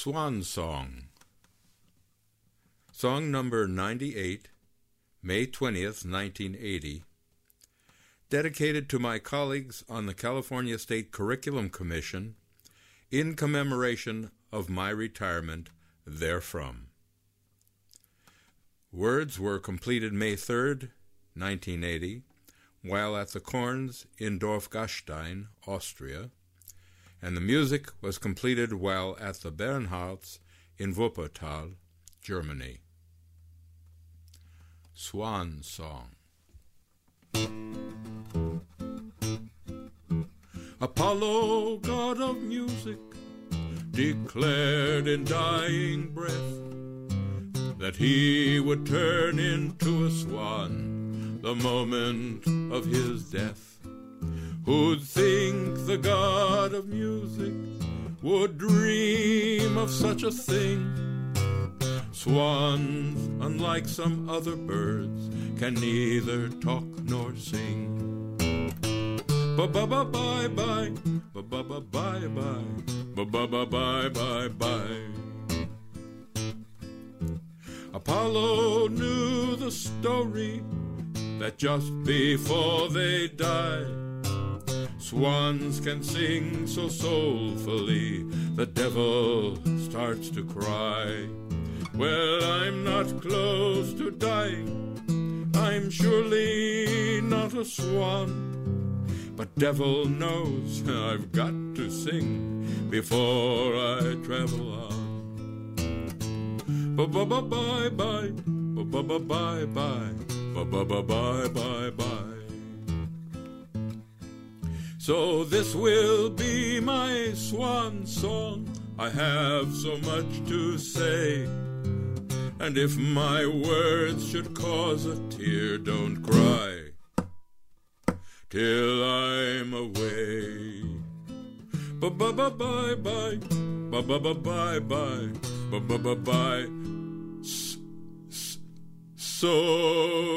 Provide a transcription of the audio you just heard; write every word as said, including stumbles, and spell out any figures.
Swan Song. Song number ninety-eight, May twentieth, nineteen eighty, dedicated to my colleagues on the California State Curriculum Commission in commemoration of my retirement therefrom. Words were completed May third, nineteen eighty, while at the Korns in Dorfgastein, Austria, and the music was completed while at the Bernhards in Wuppertal, Germany. Swan Song. Apollo, god of music, declared in dying breath that he would turn into a swan the moment of his death. Who'd think the god of music would dream of such a thing? Swans, unlike some other birds, can neither talk nor sing. Ba-ba-ba-bye-bye, ba-ba-ba-bye-bye, ba-ba-ba-bye-bye-bye. Apollo knew the story that just before they die, swans can sing so soulfully the devil starts to cry. Well, I'm not close to dying, I'm surely not a swan, but devil knows I've got to sing before I travel on. Ba-ba-ba-bye-bye, ba-ba-ba-bye-bye, ba-ba-ba-bye-bye-bye. So this will be my swan song, I have so much to say, and if my words should cause a tear, don't cry till I'm away. Ba-ba-ba-bye-bye, ba-ba-ba-bye-bye, ba-ba-ba-bye. So